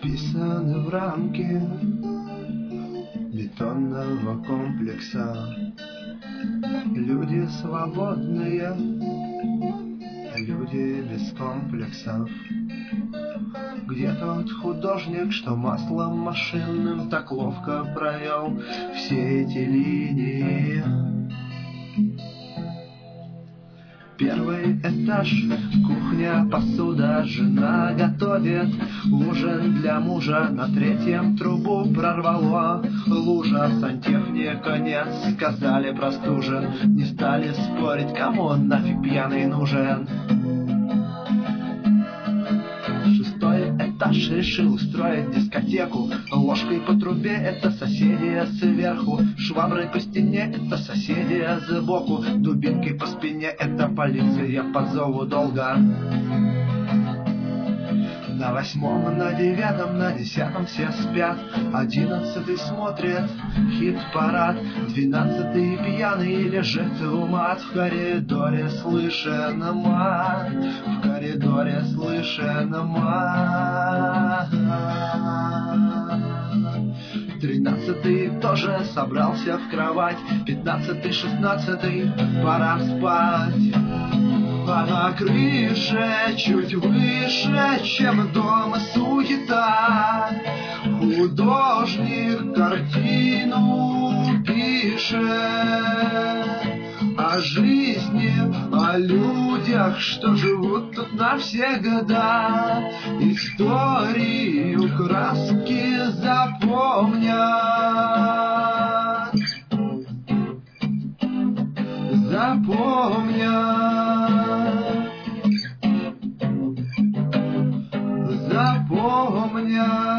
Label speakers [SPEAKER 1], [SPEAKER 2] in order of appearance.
[SPEAKER 1] вписаны в рамки бетонного комплекса. Люди свободные, люди без комплексов. Где тот художник, что маслом машинным так ловко провел все эти линии? Первый этаж, кухня, посуда, жена готовит ужин для мужа. На третьем трубу прорвало, лужа, сантехника нет, сказали простужен. Не стали спорить, кому он нафиг пьяный нужен. Шестой этаж решил устроить дискотеку. Ложкой по трубе — это соседи сверху, шваброй по стене — это соседи сбоку, дубинкой по спине — это полиция по зову долга. На восьмом, на девятом, на десятом все спят. 11-й смотрит хит-парад. 12-й пьяный лежит в мат. В коридоре слышен мат. В коридоре слышен мат. 13-й тоже собрался в кровать. 15-й, 16-й, пора спать. А на крыше чуть выше, чем дома, суета. Художник картину пишет о жизни, о людях, что живут тут навсегда. Историю краски запомнят, запомнят.